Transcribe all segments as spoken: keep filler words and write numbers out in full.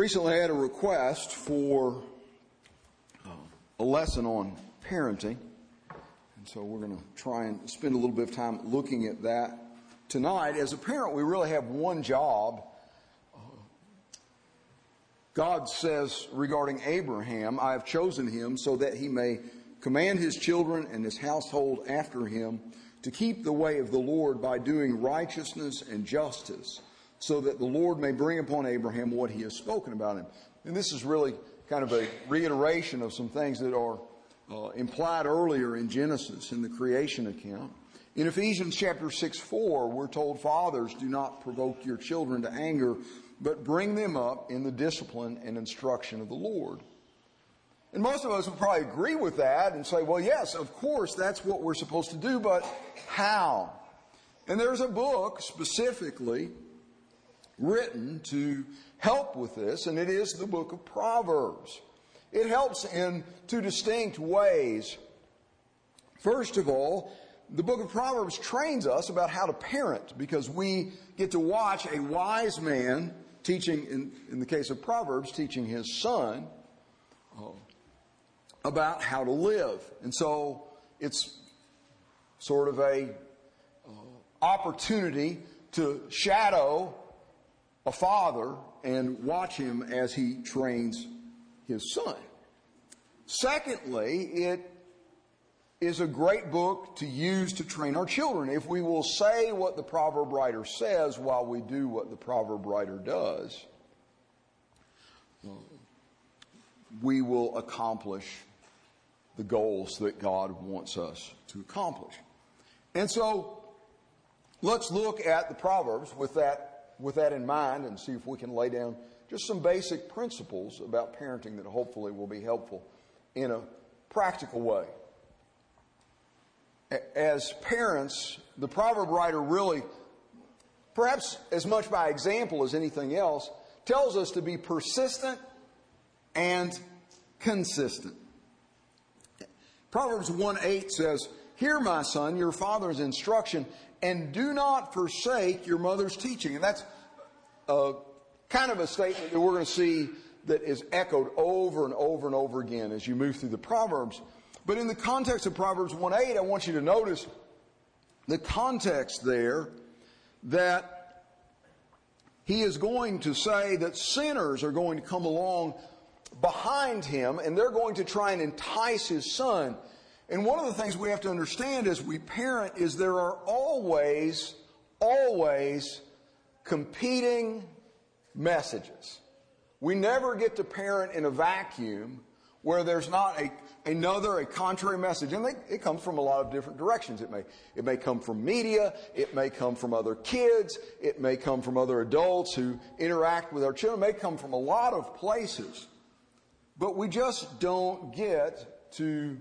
Recently I had a request for a lesson on parenting, and so we're going to try and spend a little bit of time looking at that tonight. As a parent, we really have one job. God says regarding Abraham, I have chosen him so that he may command his children and his household after him to keep the way of the Lord by doing righteousness and justice, so that the Lord may bring upon Abraham what he has spoken about him. And this is really kind of a reiteration of some things that are uh, implied earlier in Genesis in the creation account. In Ephesians chapter six four, we're told, fathers, do not provoke your children to anger, but bring them up in the discipline and instruction of the Lord. And most of us would probably agree with that and say, well, yes, of course, that's what we're supposed to do, but how? And there's a book specifically written to help with this, and it is the book of Proverbs. It helps in two distinct ways. First of all, the book of Proverbs trains us about how to parent, because we get to watch a wise man teaching, in, in the case of Proverbs, teaching his son uh, about how to live. And so it's sort of a uh, opportunity to shadow a father and watch him as he trains his son. Secondly, it is a great book to use to train our children. If we will say what the proverb writer says while we do what the proverb writer does, we will accomplish the goals that God wants us to accomplish. And so let's look at the Proverbs with that with that in mind and see if we can lay down just some basic principles about parenting that hopefully will be helpful in a practical way. As parents, the proverb writer really, perhaps as much by example as anything else, tells us to be persistent and consistent. Proverbs one eight says, hear, my son, your father's instruction, and do not forsake your mother's teaching. And that's a, kind of a statement that we're going to see that is echoed over and over and over again as you move through the Proverbs. But in the context of Proverbs one eight, I want you to notice the context there, that he is going to say that sinners are going to come along behind him and they're going to try and entice his son. And one of the things we have to understand as we parent is there are always, always competing messages. We never get to parent in a vacuum where there's not a, another, a contrary message. And they, it comes from a lot of different directions. It may, it may come from media. It may come from other kids. It may come from other adults who interact with our children. It may come from a lot of places. But we just don't get to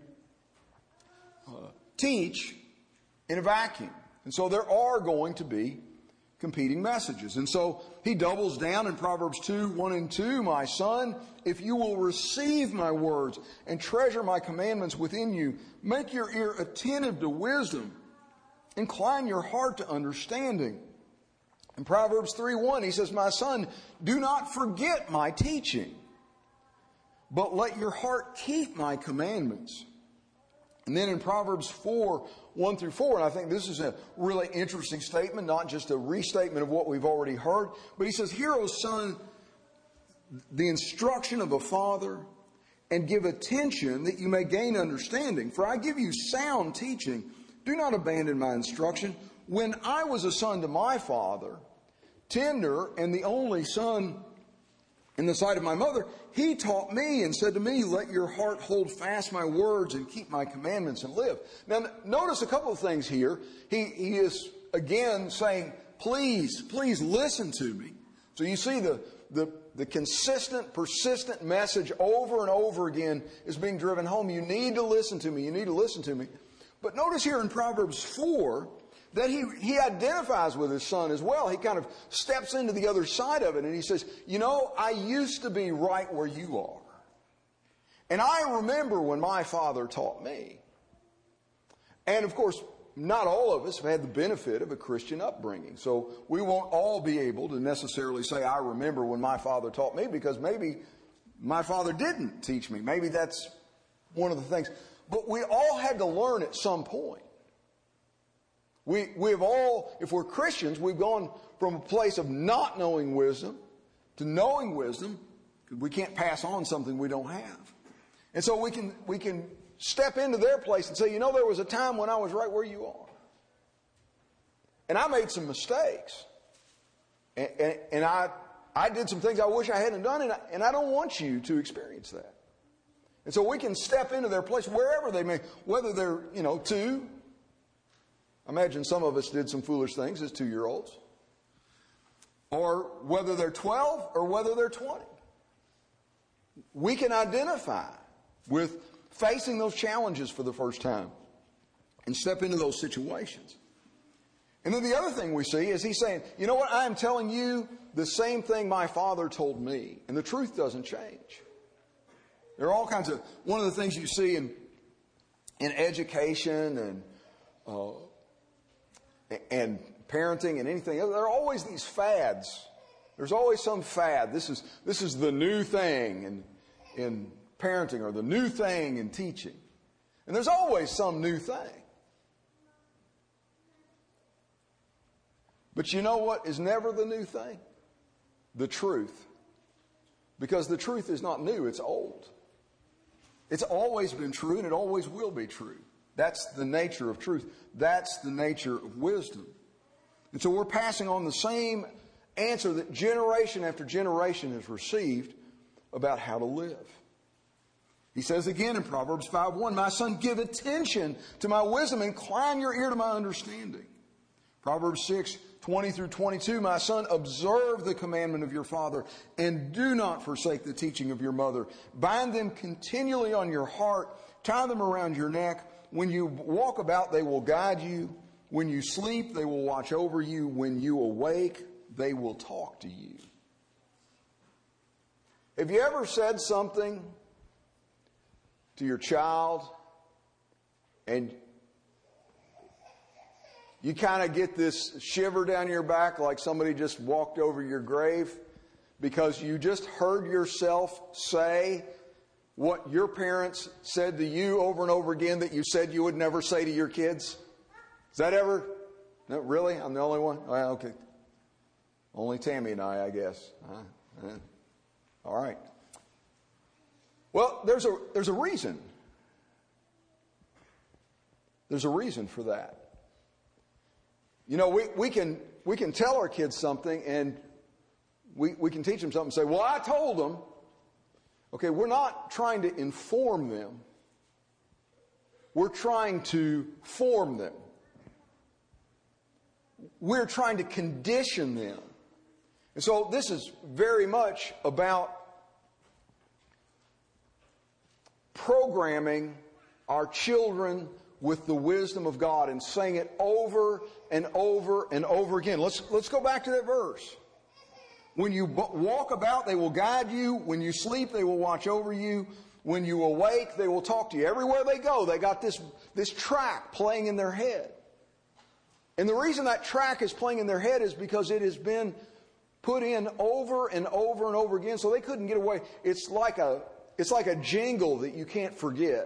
Uh, teach in a vacuum. And so there are going to be competing messages. And so he doubles down in Proverbs two, one and two, my son, if you will receive my words and treasure my commandments within you, make your ear attentive to wisdom, incline your heart to understanding. In Proverbs three, one, he says, my son, do not forget my teaching, but let your heart keep my commandments. And then in Proverbs four, one through four, and I think this is a really interesting statement, not just a restatement of what we've already heard, but he says, hear, O son, the instruction of a father, and give attention that you may gain understanding. For I give you sound teaching. Do not abandon my instruction. When I was a son to my father, tender and the only son in the sight of my mother, he taught me and said to me, let your heart hold fast my words and keep my commandments and live. Now, notice a couple of things here. He, he is, again, saying, please, please listen to me. So you see the, the, the consistent, persistent message over and over again is being driven home. You need to listen to me. You need to listen to me. But notice here in Proverbs four, that he, he identifies with his son as well. He kind of steps into the other side of it and he says, you know, I used to be right where you are. And I remember when my father taught me. And of course, not all of us have had the benefit of a Christian upbringing. So we won't all be able to necessarily say, I remember when my father taught me, because maybe my father didn't teach me. Maybe that's one of the things. But we all had to learn at some point. We, we've all, if we're Christians, we've gone from a place of not knowing wisdom to knowing wisdom. We can't pass on something we don't have. And so we can, we can step into their place and say, you know, there was a time when I was right where you are. And I made some mistakes. And, and, and I, I did some things I wish I hadn't done, and I, and I don't want you to experience that. And so we can step into their place wherever they may, whether they're, you know, two. Imagine some of us did some foolish things as two-year-olds. Or whether they're twelve or whether they're twenty. We can identify with facing those challenges for the first time and step into those situations. And then the other thing we see is he's saying, you know what, I am telling you the same thing my father told me. And the truth doesn't change. There are all kinds of, one of the things you see in, in education and, uh, and parenting and anything else, there are always these fads. There's always some fad. This is, this is the new thing in, in parenting, or the new thing in teaching. And there's always some new thing. But you know what is never the new thing? The truth. Because the truth is not new, it's old. It's always been true, and it always will be true. That's the nature of truth. That's the nature of wisdom. And so we're passing on the same answer that generation after generation has received about how to live. He says again in Proverbs five one, my son, give attention to my wisdom, incline your ear to my understanding. Proverbs six twenty through twenty-two, my son, observe the commandment of your father and do not forsake the teaching of your mother. Bind them continually on your heart, tie them around your neck. When you walk about, they will guide you. When you sleep, they will watch over you. When you awake, they will talk to you. Have you ever said something to your child and you kind of get this shiver down your back like somebody just walked over your grave because you just heard yourself say what your parents said to you over and over again that you said you would never say to your kids? Is that ever? No, really? I'm the only one? Well, okay. Only Tammy and I, I guess. Uh, uh, all right. Well, there's a there's a reason. There's a reason for that. You know, we, we can we can tell our kids something and we, we can teach them something and say, well, I told them. Okay, we're not trying to inform them. We're trying to form them. We're trying to condition them. And so this is very much about programming our children with the wisdom of God and saying it over and over and over again. Let's, let's go back to that verse. When you walk about, they will guide you. When you sleep, they will watch over you. When you awake, they will talk to you. Everywhere they go, they got this, this track playing in their head. And the reason that track is playing in their head is because it has been put in over and over and over again, so they couldn't get away. It's like a, it's like a jingle that you can't forget.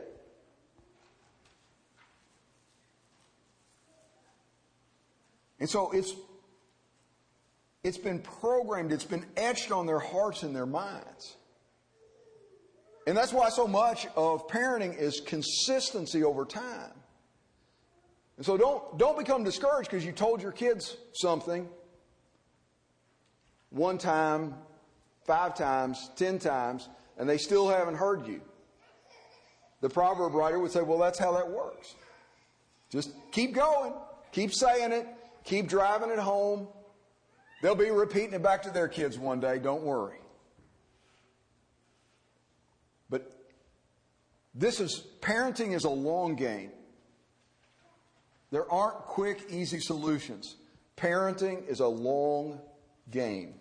And so it's, it's been programmed, it's been etched on their hearts and their minds. And that's why so much of parenting is consistency over time. And so don't, don't become discouraged because you told your kids something one time, five times, ten times, and they still haven't heard you. The proverb writer would say, well, that's how that works. Just keep going, keep saying it, keep driving it home. They'll be repeating it back to their kids one day, don't worry. But this is, parenting is a long game. There aren't quick, easy solutions. Parenting is a long game.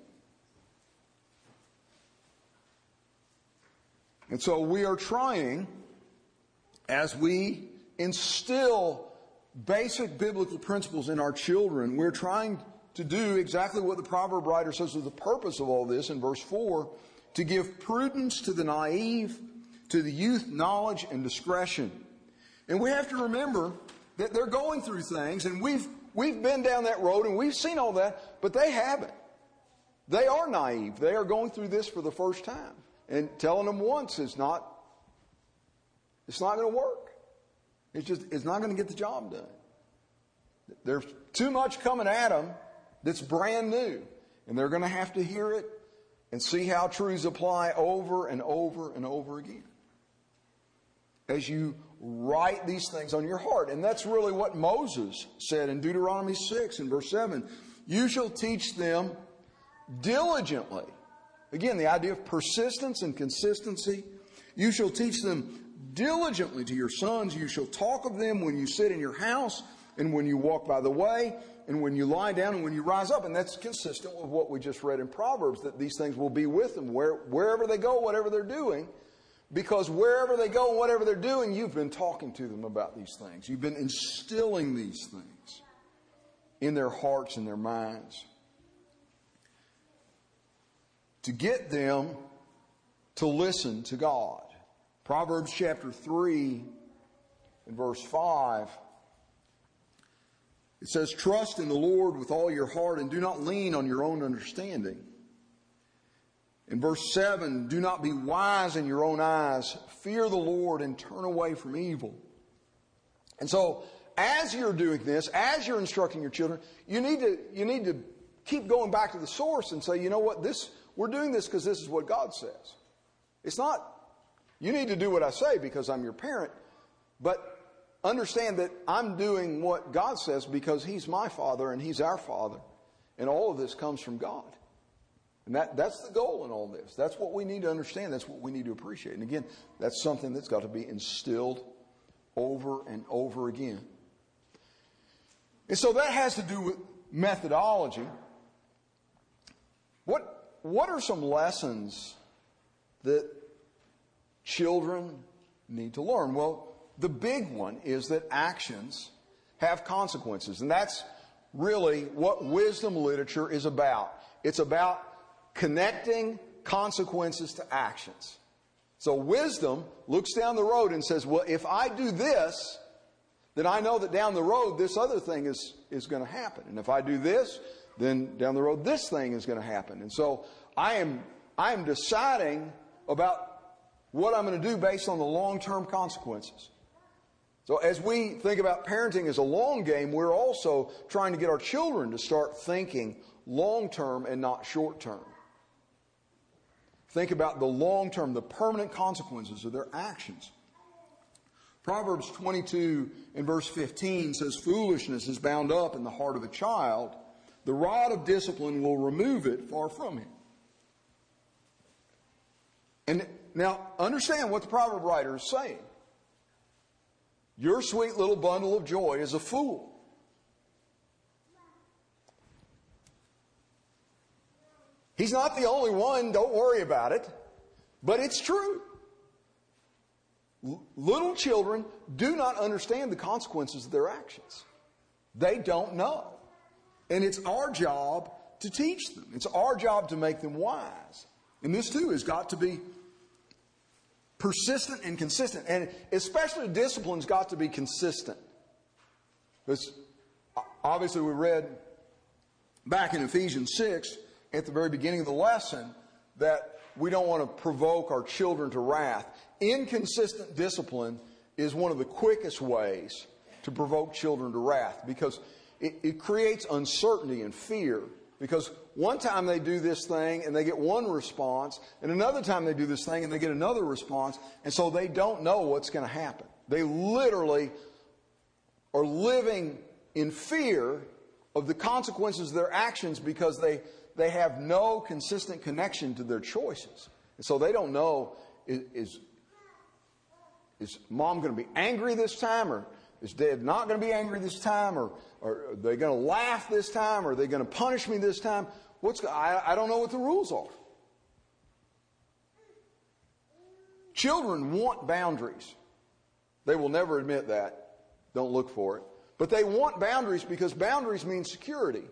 And so we are trying, as we instill basic biblical principles in our children, we're trying to do exactly what the proverb writer says is the purpose of all this in verse four, to give prudence to the naive, to the youth knowledge and discretion. And we have to remember that they're going through things, and we've we've been down that road and we've seen all that, but they haven't. They are naive. They are going through this for the first time. And telling them once is not, it's not going to work. It's just, it's not going to get the job done. There's too much coming at them that's brand new. And they're going to have to hear it and see how truths apply over and over and over again. As you write these things on your heart. And that's really what Moses said in Deuteronomy six in verse seven. You shall teach them diligently. Again, the idea of persistence and consistency. You shall teach them diligently to your sons. You shall talk of them when you sit in your house and when you walk by the way and when you lie down and when you rise up. And that's consistent with what we just read in Proverbs, that these things will be with them where, wherever they go, whatever they're doing. Because wherever they go, whatever they're doing, you've been talking to them about these things. You've been instilling these things in their hearts and their minds to get them to listen to God. Proverbs chapter three and verse five, it says, trust in the Lord with all your heart and do not lean on your own understanding. In verse seven, do not be wise in your own eyes. Fear the Lord and turn away from evil. And so, as you're doing this, as you're instructing your children, you need to, you need to keep going back to the source and say, you know what, this, we're doing this because this is what God says. It's not, you need to do what I say because I'm your parent, but understand that I'm doing what God says because He's my Father and He's our Father. And all of this comes from God. And that, that's the goal in all this. That's what we need to understand. That's what we need to appreciate. And again, that's something that's got to be instilled over and over again. And so that has to do with methodology. What, what are some lessons that children need to learn? Well, the big one is that actions have consequences. And that's really what wisdom literature is about. It's about connecting consequences to actions. So wisdom looks down the road and says, well, if I do this, then I know that down the road this other thing is, is going to happen. And if I do this, then down the road this thing is going to happen. And so I am, I am deciding about what I'm going to do based on the long-term consequences. So as we think about parenting as a long game, we're also trying to get our children to start thinking long-term and not short-term. Think about the long-term, the permanent consequences of their actions. Proverbs twenty-two and verse fifteen says, foolishness is bound up in the heart of a child. The rod of discipline will remove it far from him. And now, understand what the proverb writer is saying. Your sweet little bundle of joy is a fool. He's not the only one, don't worry about it. But it's true. L- little children do not understand the consequences of their actions. They don't know. And it's our job to teach them. It's our job to make them wise. And this too has got to be persistent and consistent. And especially discipline's got to be consistent. Because obviously we read back in Ephesians six, at the very beginning of the lesson, that we don't want to provoke our children to wrath. Inconsistent discipline is one of the quickest ways to provoke children to wrath, because it, it creates uncertainty and fear. Because one time they do this thing and they get one response, and another time they do this thing and they get another response, and so they don't know what's going to happen. They literally are living in fear of the consequences of their actions because they They have no consistent connection to their choices. And so they don't know, is, is, is mom going to be angry this time? Or is dad not going to be angry this time? Or, or are they going to laugh this time? Or are they going to punish me this time? What's I, I don't know what the rules are. Children want boundaries. They will never admit that. Don't look for it. But they want boundaries because boundaries mean security.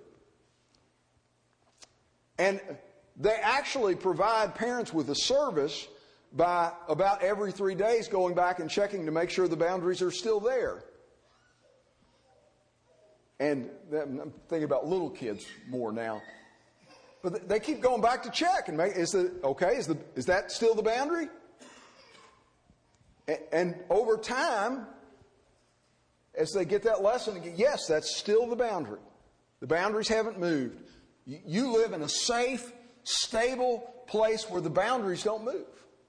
And they actually provide parents with a service by about every three days going back and checking to make sure the boundaries are still there. And I'm thinking about little kids more now. But they keep going back to check and make, is the, okay, is the, is that still the boundary? And, and over time, as they get that lesson, yes, that's still the boundary. The boundaries haven't moved. You, you live in a safe, stable place where the boundaries don't move.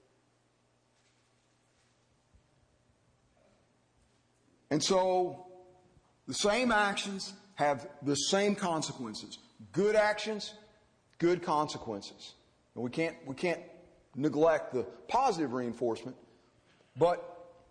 And so, the same actions have the same consequences. Good actions, good consequences. And we can't, we can't neglect the positive reinforcement. But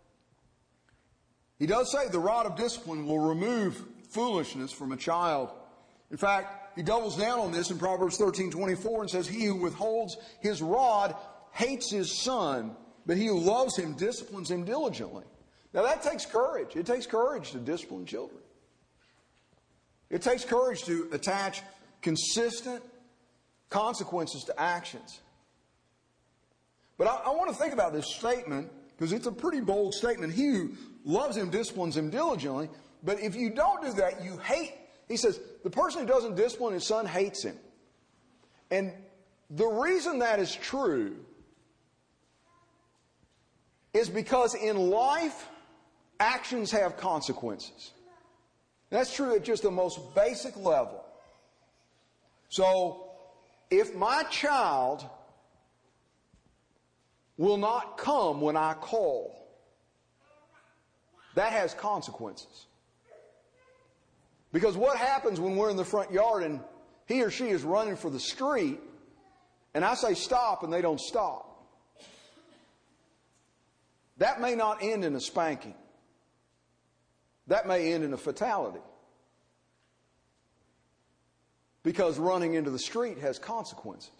he does say the rod of discipline will remove foolishness from a child. In fact, he doubles down on this in Proverbs thirteen twenty-four and says, he who withholds his rod hates his son, but he who loves him disciplines him diligently. Now that takes courage. It takes courage to discipline children. It takes courage to attach consistent consequences to actions. But I, I want to think about this statement because it's a pretty bold statement. He who loves him disciplines him diligently. But if you don't do that, you hate. He says the person who doesn't discipline his son hates him. And the reason that is true is because in life, actions have consequences. That's true at just the most basic level. So, if my child will not come when I call, that has consequences. Because what happens when we're in the front yard and he or she is running for the street and I say stop and they don't stop? That may not end in a spanking. That may end in a fatality. Because running into the street has consequences.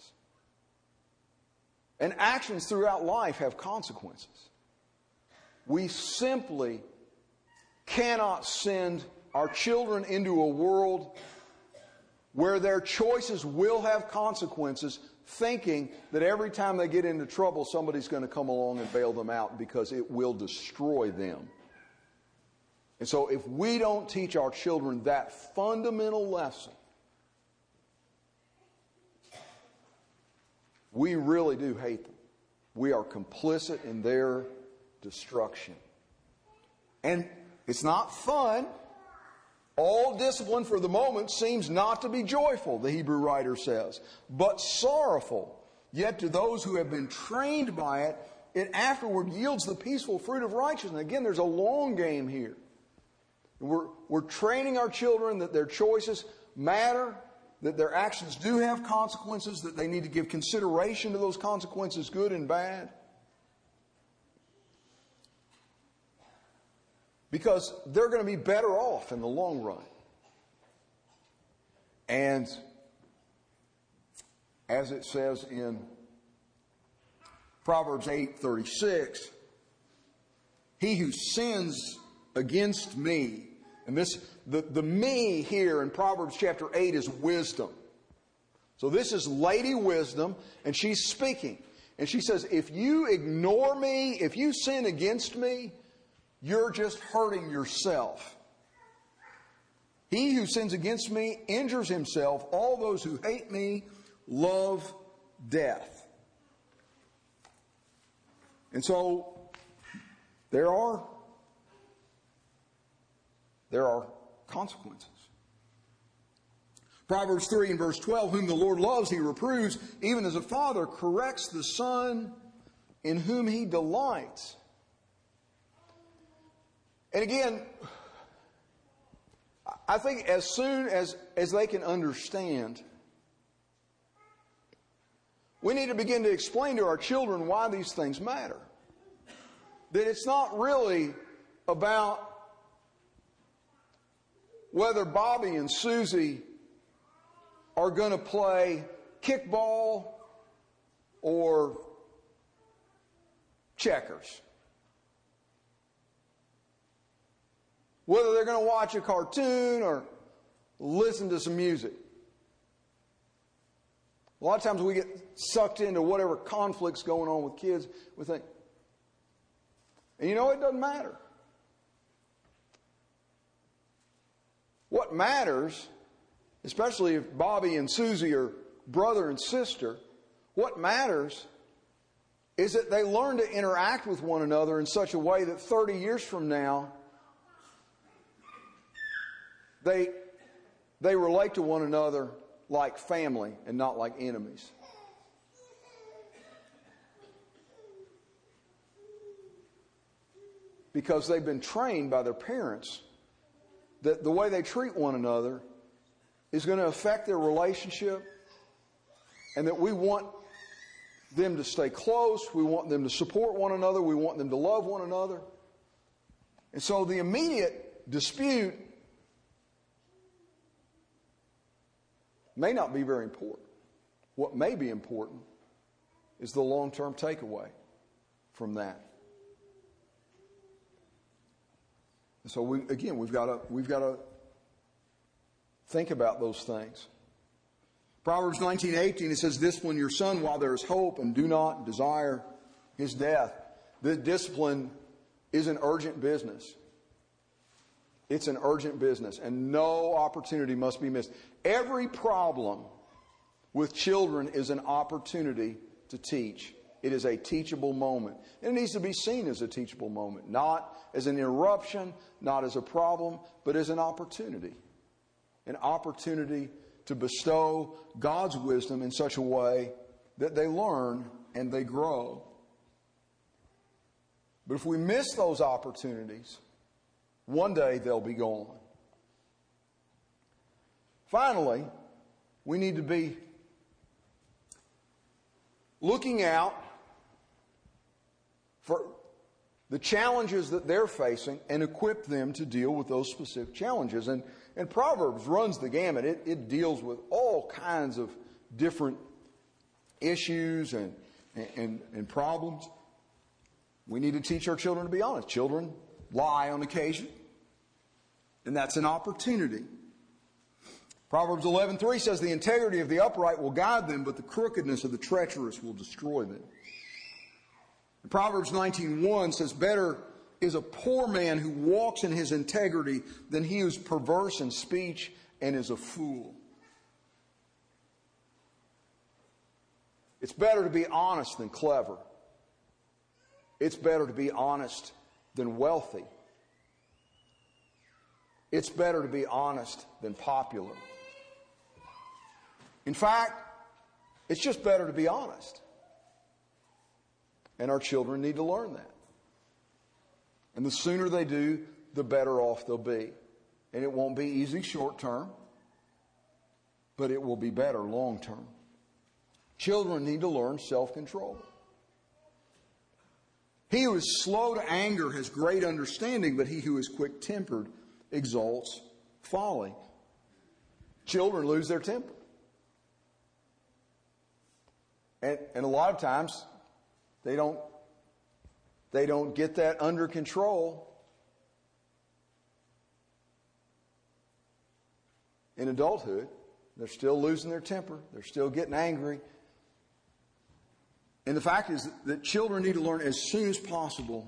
And actions throughout life have consequences. We simply cannot send our children into a world where their choices will have consequences, thinking that every time they get into trouble, somebody's going to come along and bail them out because it will destroy them. And so if we don't teach our children that fundamental lesson, we really do hate them. We are complicit in their destruction. And it's not fun. All discipline for the moment seems not to be joyful, the Hebrew writer says, but sorrowful. Yet to those who have been trained by it, it afterward yields the peaceful fruit of righteousness. Again, there's a long game here. We're, we're training our children that their choices matter, that their actions do have consequences, that they need to give consideration to those consequences, good and bad. Because they're going to be better off in the long run. And as it says in Proverbs eight thirty-six, he who sins against me, and this the, the me here in Proverbs chapter eight is wisdom. So this is Lady Wisdom, and she's speaking. And she says, if you ignore me, if you sin against me, you're just hurting yourself. He who sins against me injures himself. All those who hate me love death. And so there are there are consequences. Proverbs three and verse twelve, whom the Lord loves, he reproves, even as a father corrects the son in whom he delights. And again, I think as soon as, as they can understand, we need to begin to explain to our children why these things matter. That it's not really about whether Bobby and Susie are going to play kickball or checkers. whether they're going to watch a cartoon or listen to some music. A lot of times we get sucked into whatever conflict's going on with kids. We think, and you know, it doesn't matter. What matters, especially if Bobby and Susie are brother and sister, what matters is that they learn to interact with one another in such a way that thirty years from now, they, they relate to one another like family and not like enemies. Because they've been trained by their parents that the way they treat one another is going to affect their relationship, and that we want them to stay close, we want them to support one another, we want them to love one another. And so the immediate dispute may not be very important. What may be important is the long-term takeaway from that. And so we, again, we've got to, we've got to think about those things. Proverbs nineteen eighteen, it says, discipline your son while there is hope, and do not desire his death. The discipline is an urgent business. It's an urgent business, and no opportunity must be missed. Every problem with children is an opportunity to teach. It is a teachable moment. And it needs to be seen as a teachable moment, not as an interruption, not as a problem, but as an opportunity. An opportunity to bestow God's wisdom in such a way that they learn and they grow. But if we miss those opportunities, one day they'll be gone. Finally, we need to be looking out for the challenges that they're facing and equip them to deal with those specific challenges. And, and Proverbs runs the gamut. It, it deals with all kinds of different issues and, and, and problems. We need to teach our children to be honest. Children lie on occasion, and that's an opportunity. Proverbs eleven three says, the integrity of the upright will guide them, but the crookedness of the treacherous will destroy them. And Proverbs nineteen one says, better is a poor man who walks in his integrity than he who's perverse in speech and is a fool. It's better to be honest than clever. It's better to be honest than wealthy. It's better to be honest than popular. In fact, it's just better to be honest. And our children need to learn that. And the sooner they do, the better off they'll be. And it won't be easy short term, but it will be better long term. Children need to learn self-control. He who is slow to anger has great understanding, but he who is quick-tempered exalts folly. Children lose their temper. And, and a lot of times, they don't, they don't get that under control in adulthood. They're still losing their temper. They're still getting angry. And the fact is that children need to learn as soon as possible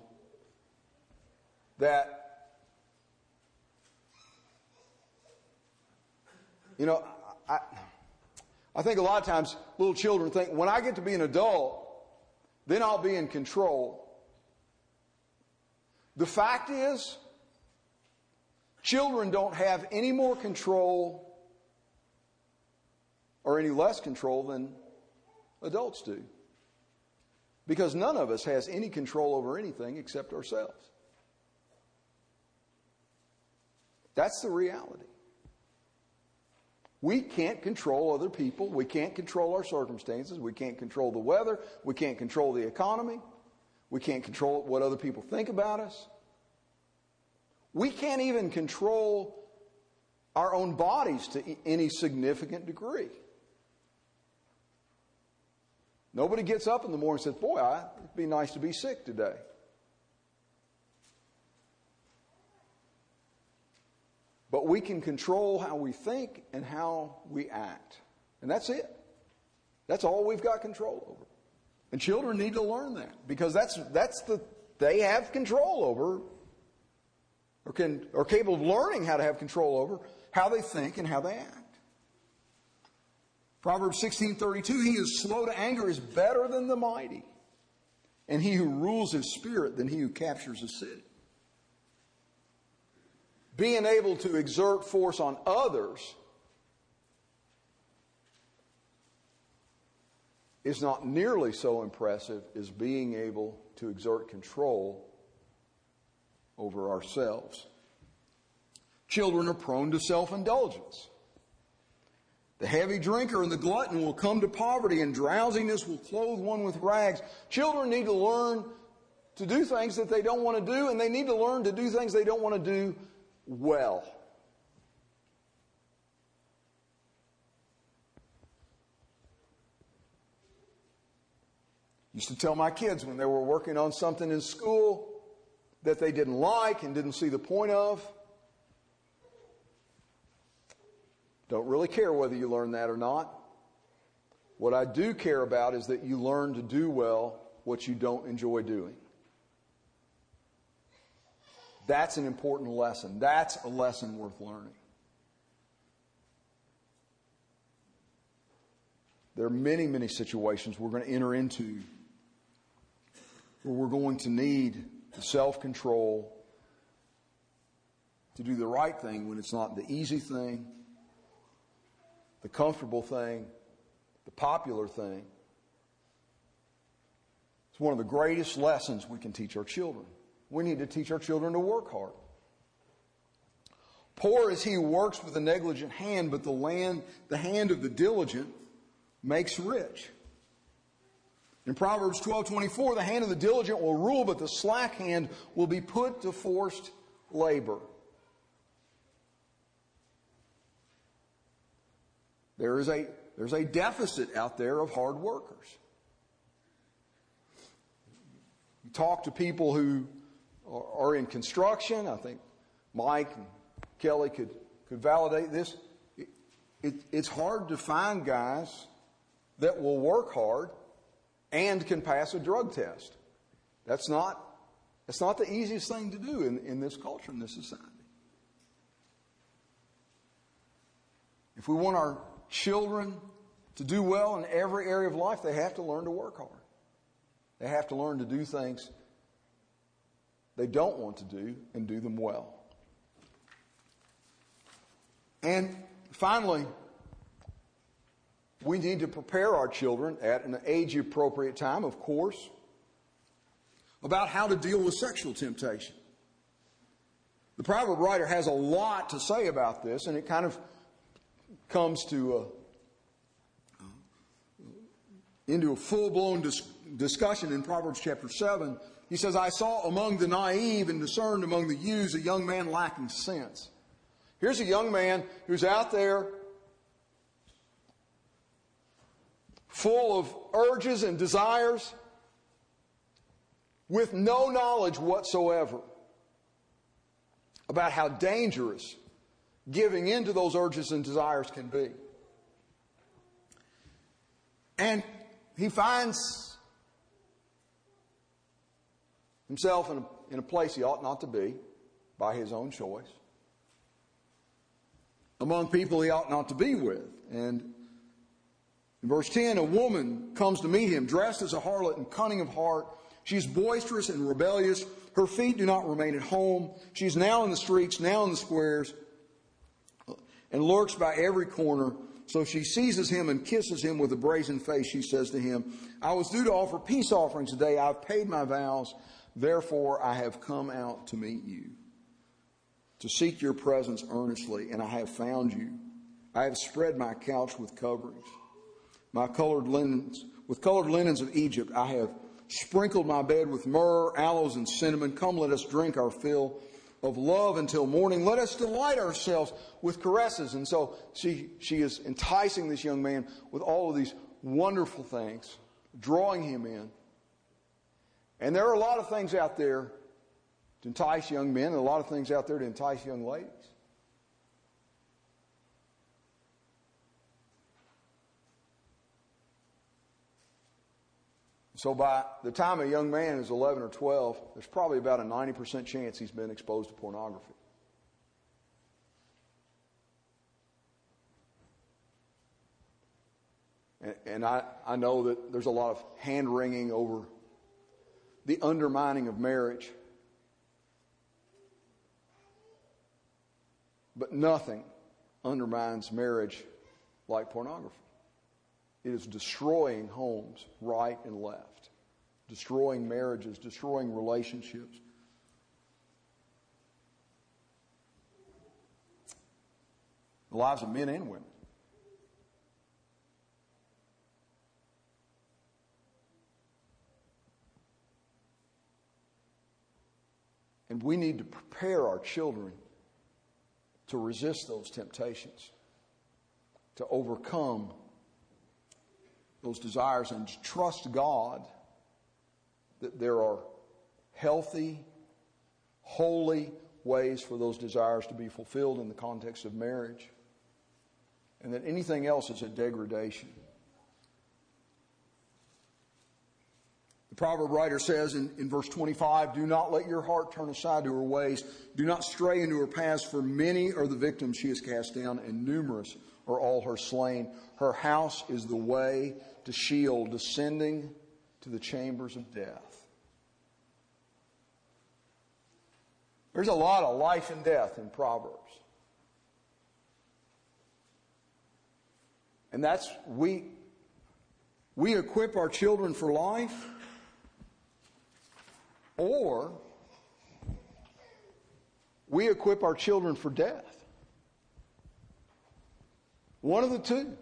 that, you know, I, I think a lot of times little children think, when I get to be an adult, then I'll be in control. The fact is, children don't have any more control or any less control than adults do. Because none of us has any control over anything except ourselves. That's the reality. We can't control other people. We can't control our circumstances. We can't control the weather. We can't control the economy. We can't control what other people think about us. We can't even control our own bodies to any significant degree. Nobody gets up in the morning and says, boy, it'd be nice to be sick today. but we can control how we think and how we act. And that's it. That's all we've got control over. And children need to learn that, because that's that's the they have control over, or can are capable of learning how to have control over how they think and how they act. Proverbs sixteen thirty-two, he who is slow to anger is better than the mighty, and he who rules his spirit than he who captures a city. Being able to exert force on others is not nearly so impressive as being able to exert control over ourselves. Children are prone to self-indulgence. The heavy drinker and the glutton will come to poverty, and drowsiness will clothe one with rags. Children need to learn to do things that they don't want to do, and they need to learn to do things they don't want to do well. Used to tell my kids when they were working on something in school that they didn't like and didn't see the point of, don't really care whether you learn that or not. What I do care about is that you learn to do well what you don't enjoy doing. That's an important lesson. That's a lesson worth learning. There are many, many situations we're going to enter into where we're going to need the self-control to do the right thing when it's not the easy thing, the comfortable thing, the popular thing. It's one of the greatest lessons we can teach our children. We need to teach our children to work hard. Poor is he who works with a negligent hand, but the land, the hand of the diligent makes rich. In Proverbs twelve twenty-four, the hand of the diligent will rule, but the slack hand will be put to forced labor. There is a, there's a deficit out there of hard workers. You talk to people who are, are in construction. I think Mike and Kelly could, could validate this. It, it, it's hard to find guys that will work hard and can pass a drug test. That's not, that's not the easiest thing to do in, in this culture, in this society. If we want our children to do well in every area of life, they have to learn to work hard. They have to learn to do things they don't want to do and do them well. And finally, we need to prepare our children at an age-appropriate time, of course, about how to deal with sexual temptation. The proverb writer has a lot to say about this, and it kind of comes to a, into a full-blown dis- discussion in Proverbs chapter seven. He says, I saw among the naive and discerned among the youths a young man lacking sense. Here's a young man who's out there full of urges and desires with no knowledge whatsoever about how dangerous giving in to those urges and desires can be. And he finds himself in a, in a place he ought not to be by his own choice, among people he ought not to be with. And in verse ten, a woman comes to meet him, dressed as a harlot and cunning of heart. She is boisterous and rebellious. Her feet do not remain at home. She is now in the streets, now in the squares, and lurks by every corner. So she seizes him and kisses him with a brazen face. She says to him, I was due to offer peace offerings today. I've paid my vows. Therefore, I have come out to meet you, to seek your presence earnestly, and I have found you. I have spread my couch with coverings, my colored linens, with colored linens of Egypt. I have sprinkled my bed with myrrh, aloes, and cinnamon. Come, let us drink our fill of love until morning. Let us delight ourselves with caresses. And so she, she is enticing this young man with all of these wonderful things, drawing him in. And there are a lot of things out there to entice young men, and a lot of things out there to entice young ladies. So by the time a young man is eleven or twelve, there's probably about a ninety percent chance he's been exposed to pornography. And, and I, I know that there's a lot of hand-wringing over the undermining of marriage. But nothing undermines marriage like pornography. It is destroying homes right and left, destroying marriages, destroying relationships. The lives of men and women. And we need to prepare our children to resist those temptations, to overcome those desires, and to trust God that there are healthy, holy ways for those desires to be fulfilled in the context of marriage, and that anything else is a degradation. The proverb writer says in, in verse twenty-five, "Do not let your heart turn aside to her ways. Do not stray into her paths, for many are the victims she has cast down, and numerous are all her slain. Her house is the way to Sheol, descending to the chambers of death." There's a lot of life and death in Proverbs. And that's, we, we equip our children for life, or we equip our children for death. One of the two.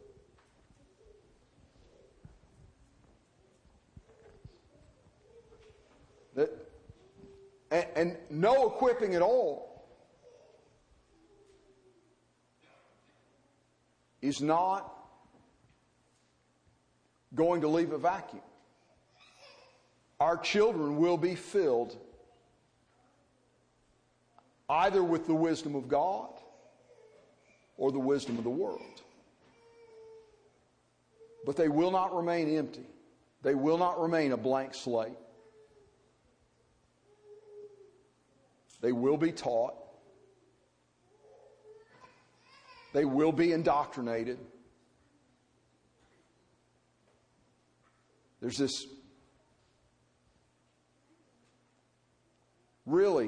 That, and, and no equipping at all is not going to leave a vacuum. Our children will be filled either with the wisdom of God or the wisdom of the world. But they will not remain empty. They will not remain a blank slate. They will be taught. They will be indoctrinated. There's this really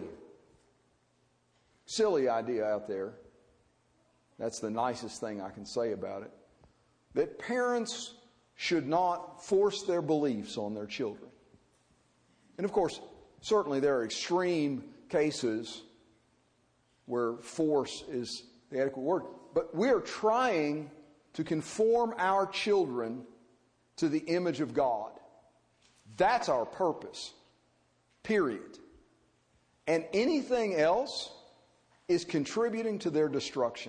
silly idea out there. That's the nicest thing I can say about it. That parents should not force their beliefs on their children. And of course, certainly there are extreme cases where force is the adequate word. But we are trying to conform our children to the image of God. That's our purpose. Period. And anything else is contributing to their destruction.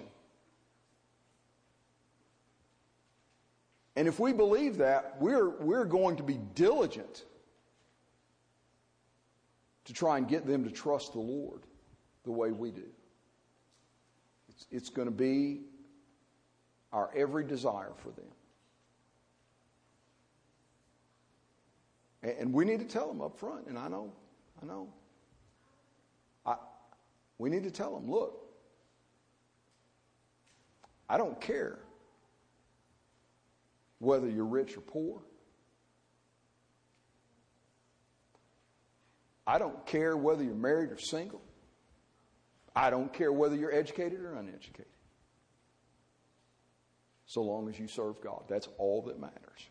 And if we believe that, we're, we're going to be diligent to try and get them to trust the Lord the way we do. It's, it's going to be our every desire for them. And, and we need to tell them up front, and I know, I know. I, we need to tell them, look, I don't care whether you're rich or poor. I don't care whether you're married or single. I don't care whether you're educated or uneducated. So long as you serve God. That's all that matters.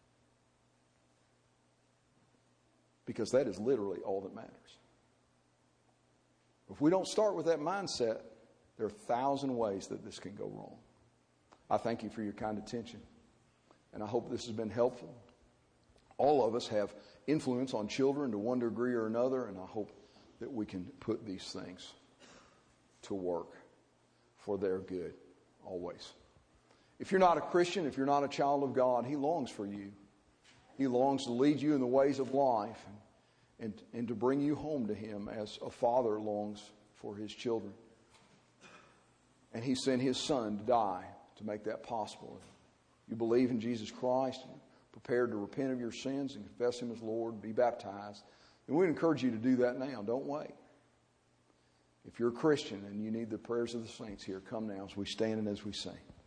Because that is literally all that matters. If we don't start with that mindset, there are a thousand ways that this can go wrong. I thank you for your kind attention. And I hope this has been helpful. All of us have influence on children to one degree or another, and I hope that we can put these things to work for their good, always. If you're not a Christian, if you're not a child of God, He longs for you. He longs to lead you in the ways of life and, and, and to bring you home to Him as a father longs for his children. And He sent His Son to die to make that possible. You believe in Jesus Christ, prepared to repent of your sins and confess Him as Lord, be baptized, then we encourage you to do that now. Don't wait. If you're a Christian and you need the prayers of the saints here, come now as we stand and as we sing.